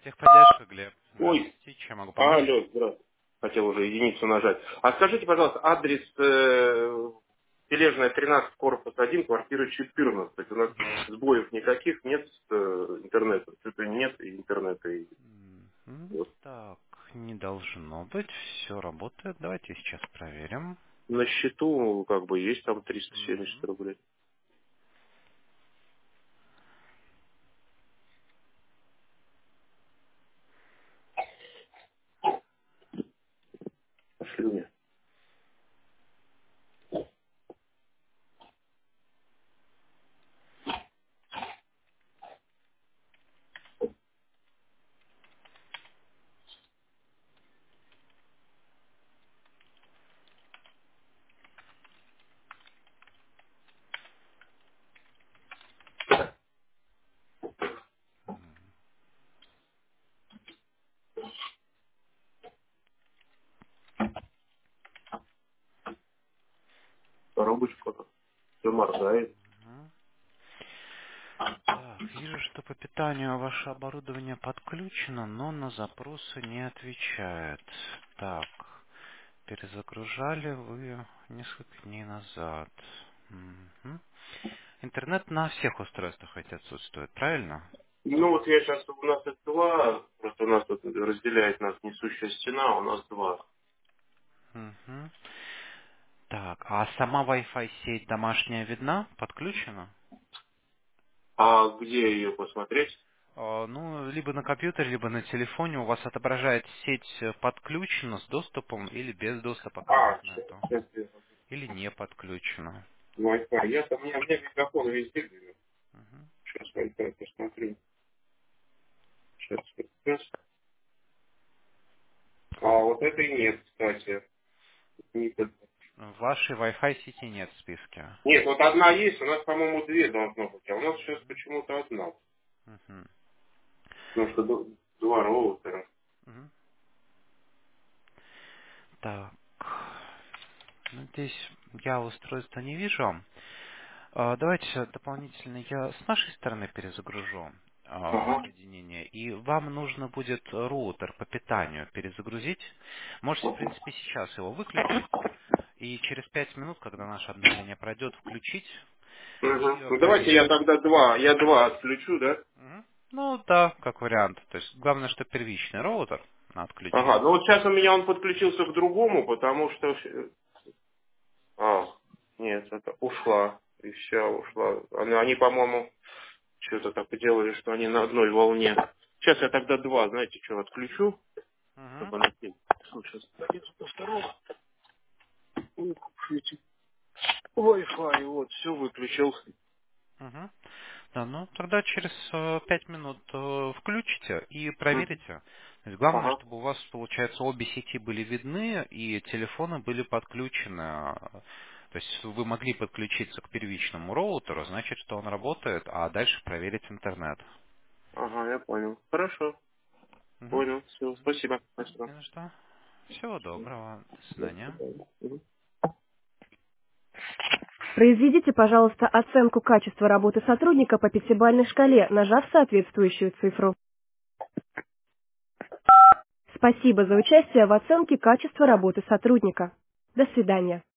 Техподдержка, Глеб. Ой, Здравствуйте, чем могу помочь? алло, здравствуйте. Хотел уже единицу нажать. А скажите, пожалуйста, адрес Тележная, 13, корпус 1, квартира 14. У нас сбоев никаких нет с интернетом. Что-то нет и интернета. И вот. Так, не должно быть, все работает. Давайте сейчас проверим. На счету как бы есть там 370 Мгм. рублей. Пошли мне. Коробочку. Все моргает. Мгм. Так, вижу, что по питанию ваше оборудование подключено, но на запросы не отвечает. Так, перезагружали вы несколько дней назад. Мгм. Интернет на всех устройствах ведь отсутствует, правильно? Ну вот я сейчас, у нас это два, просто у нас тут разделяет нас несущая стена, у нас два. Мгм. Так, а сама Wi-Fi сеть домашняя видна? Подключена? А где ее посмотреть? Ну, либо на компьютере, либо на телефоне у вас отображает сеть подключена с доступом или без доступа к А, интернету. сейчас Или не подключена. Wi-Fi. У меня микрофон везде берет. Мгм. Сейчас Wi-Fi посмотрю. Сейчас. А вот этой нет, кстати. Нет, В вашей Wi-Fi сети нет в списке. Нет, вот одна есть, у нас, по-моему, две должно быть, а у нас сейчас почему-то одна. Мгм. Потому что два роутера. Мгм. Так. Ну, здесь я устройства не вижу. Давайте дополнительно я с нашей стороны перезагружу Ага. соединение. И вам нужно будет роутер по питанию перезагрузить. Можете, в принципе, сейчас его выключить. И через 5 минут, когда наше обновление пройдет, включить и Угу. Ну давайте проверить. я два отключу, да? Мгм. Ну да, как вариант. То есть главное, что первичный роутер Ага, отключить. ну вот сейчас у меня он подключился к другому, потому что... Нет, это ушла. И вся ушла. Они, по-моему, что-то так и делали, что они на одной волне. Сейчас я тогда два, знаете, что, отключу, Мгм. чтобы найти. Сейчас залезу по второму. Включите Wi-Fi, вот, все выключил. Мгм. Да, ну тогда через 5 минут включите и Мгм. проверите. То есть главное, Ага, чтобы у вас, получается, обе сети были видны и телефоны были подключены. То есть вы могли подключиться к первичному роутеру, значит, что он работает, а дальше проверить интернет. ага, я понял. Хорошо, Мгм. понял, все, спасибо, спасибо. Не на что. Всего доброго. До До свидания. свидания. Мгм. Произведите, пожалуйста, оценку качества работы сотрудника по пятибалльной шкале, нажав соответствующую цифру. Спасибо за участие в оценке качества работы сотрудника. До свидания.